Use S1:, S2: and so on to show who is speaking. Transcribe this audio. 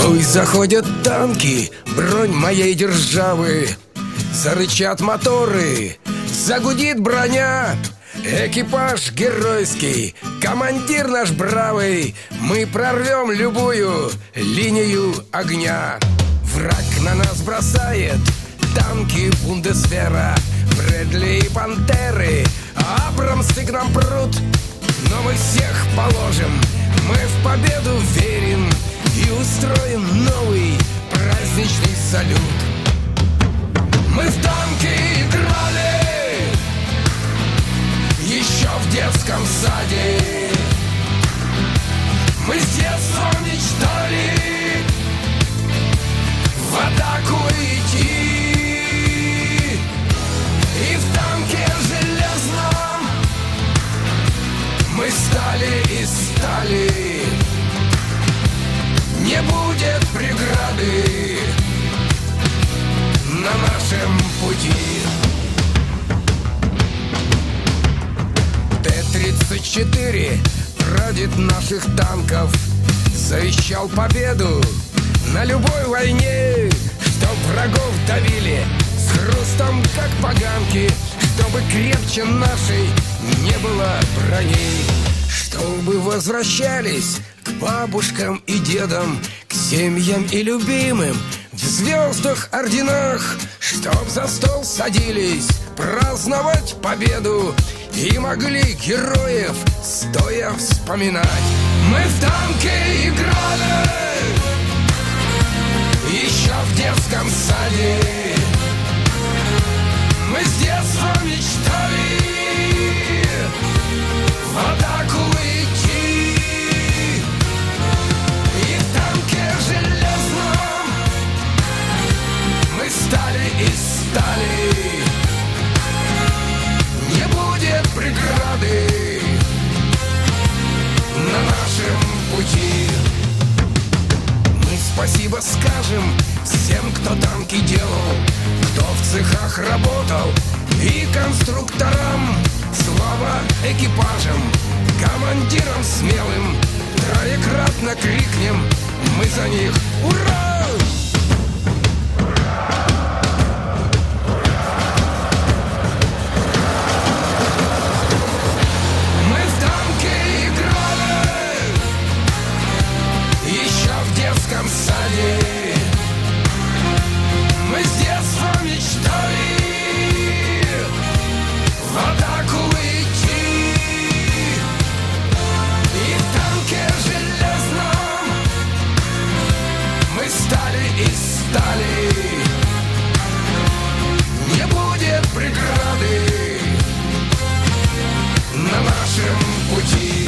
S1: Ой, заходят танки, бронь моей державы, зарычат моторы, загудит броня. Экипаж геройский, командир наш бравый, мы прорвем любую линию огня. Враг на нас бросает танки Бундесвера, Брэдли и Пантеры, Абрамсы к нам прут, но мы всех положим, мы в победу верим и устроим новый праздничный салют. Мы в танки играли еще в детском саде, мы с детства мечтали в атаку идти. И в танке железном мы стали и стали. Не будет преграды на нашем пути. Т-34, прадед наших танков, завещал победу на любой войне, чтоб врагов давили с хрустом, как поганки, чтобы крепче нашей не было броней, чтобы возвращались к бабушкам и дедам, к семьям и любимым в звездах, орденах, чтоб за стол садились праздновать победу и могли героев стоя вспоминать. Мы в танке играли еще в детском саде, мы с детства мечтали в атаку идти. И в танке железном мы стали и стали. Не будет преграды на нашем пути. Мы спасибо скажем всем, кто танки делал, кто в цехах работал, и конструкторам. Слава экипажам, командирам смелым, троекратно крикнем мы за них «Ура!». Мы в танки играли еще в детском саде, мы с детства мечтали в атаку идти. И в танке железном мы стали и стали. Не будет преграды на нашем пути.